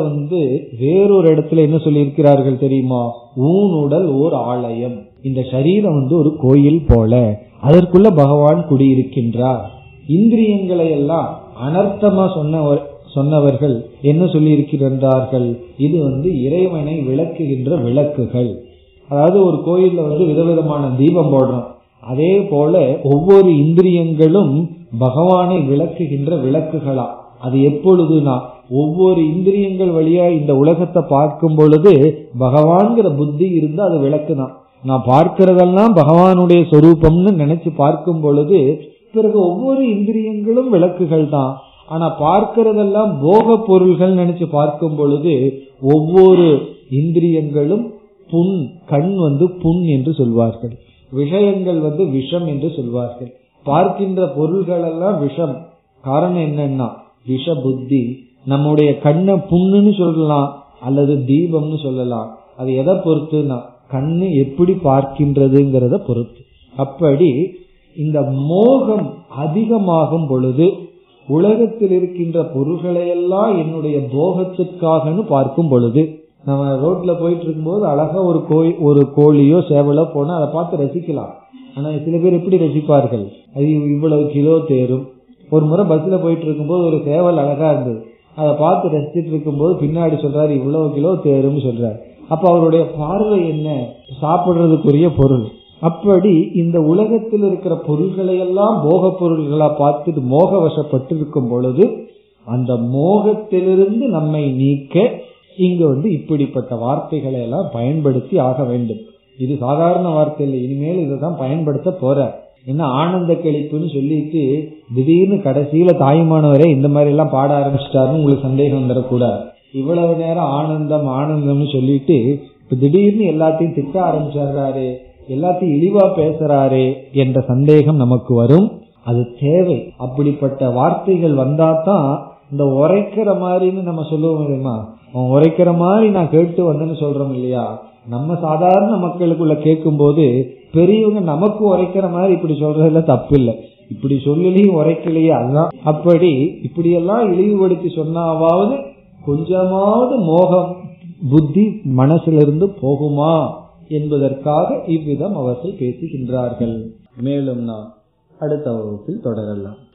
வேறொரு இடத்துல என்ன சொல்லி இருக்கிறார்கள் தெரியுமா? ஊன் உடல் ஓர் ஆலயம். இந்த சரீரம் ஒரு கோயில் போல, அதற்குள்ள பகவான் குடியிருக்கின்றார். இந்திரியங்களை எல்லாம் அனர்த்தமா சொன்னவர்கள் என்ன சொல்லி இருக்கிறார்கள்? இது இறைவனை விளக்குகின்ற விளக்குகள். அதாவது ஒரு கோயில்ல விதவிதமான தீபம் போடுறோம். அதே போல ஒவ்வொரு இந்திரியங்களும் பகவானை விளக்குகின்ற விளக்குகளா. அது எப்பொழுதுனா ஒவ்வொரு இந்திரியங்கள் வழியா இந்த உலகத்தை பார்க்கும் பொழுது பகவான்கிற புத்தி இருந்தா அது விளக்குதான். நான் பார்க்கிறதெல்லாம் பகவானுடைய சொரூபம்னு நினைச்சு பார்க்கும் பொழுது பிறகு ஒவ்வொரு இந்திரியங்களும் விளக்குகள் தான். ஆனா பார்க்கிறதெல்லாம் போக பொருள்கள் நினைச்சு பார்க்கும் பொழுது ஒவ்வொரு இந்திரியங்களும் புண். கண் புண் என்று சொல்வார்கள், விஷயங்கள் விஷம் என்று சொல்வார்கள். பார்க்கின்ற பொருள்கள் எல்லாம் விஷம். காரணம் என்னன்னா விஷ புத்தி. நம்முடைய கண்ணை புண்ணுன்னு சொல்லலாம் அல்லது தீபம்னு சொல்லலாம். அது எதை பொறுத்துனா கண்ணு எப்படி பார்க்கின்றதுங்கிறத பொறுத்து. அப்படி இந்த மோகம் அதிகமாகும் பொழுது உலகத்தில் இருக்கின்ற பொருள்களையெல்லாம் என்னுடைய போகத்திற்காகனு பார்க்கும் பொழுது, நம்ம ரோட்ல போயிட்டு இருக்கும்போது அழகா ஒரு கோழியோ சேவலோ போனா அதை பார்த்து ரசிக்கலாம். ஆனா சில பேர் எப்படி ரசிப்பார்கள்? அது இவ்வளவு கிலோ தேரும். ஒரு முறை பஸ்ல போயிட்டு இருக்கும்போது ஒரு சேவல் அழகா இருந்தது, அதை பார்த்து ரசிச்சுட்டு இருக்கும்போது பின்னாடி சொல்றாரு இவ்வளவு கிலோ தேரும்னு சொல்றாரு. அப்ப அவருடைய பார்வை என்ன? சாப்பிடுறதுக்குரிய பொருள். அப்படி இந்த உலகத்தில் இருக்கிற பொருள்களை எல்லாம் போக பொருள்களா பார்த்துட்டு மோக வசப்பட்டு இருக்கும் பொழுது அந்த மோகத்திலிருந்து நம்மை நீக்க இங்க இப்படிப்பட்ட வார்த்தைகளை எல்லாம் பயன்படுத்தி ஆக வேண்டும். இது சாதாரண வார்த்தை இல்லை, இனிமேல் இதைதான் பயன்படுத்த போற. என்ன ஆனந்த கழிப்புன்னு சொல்லிட்டு திடீர்னு கடைசியில தாயுமானவரே இந்த மாதிரி எல்லாம் பாட ஆரம்பிச்சிட்டாருன்னு உங்களுக்கு சந்தேகம் வந்துடக்கூடாது. இவ்வளவு நேரம் ஆனந்தம் ஆனந்தம்னு சொல்லிட்டு இப்ப திடீர்னு எல்லாத்தையும் திட்ட ஆரம்பிச்சாரு, எல்லாத்தையும் இழிவா பேசுறாரு என்ற சந்தேகம் நமக்கு வரும். அது தேவை. அப்படிப்பட்ட வார்த்தைகள் வந்தாதான் இந்த உரைக்கிற மாதிரின்னு நம்ம சொல்லுவோம் இல்லையா, அவன் உரைக்கிற மாதிரி நான் கேட்டு வந்தேன்னு சொல்றோம் இல்லையா. நம்ம சாதாரண மக்களுக்குள்ள கேட்கும் போது பெரியவங்க நமக்கு உரைக்கிற மாதிரி இப்படி சொல்றதுல தப்பு இல்லை, இப்படி சொல்லலையும் உரைக்கலையே அதுதான். அப்படி இப்படியெல்லாம் இழிவுபடுத்தி சொன்னாவது கொஞ்சமாவது மோகம் புத்தி மனசிலிருந்து போகுமா என்பதற்காக இவ்விதம் அவர்கள் பேசுகின்றார்கள். மேலும் நாம் அடுத்த வகுப்பில் தொடரலாம்.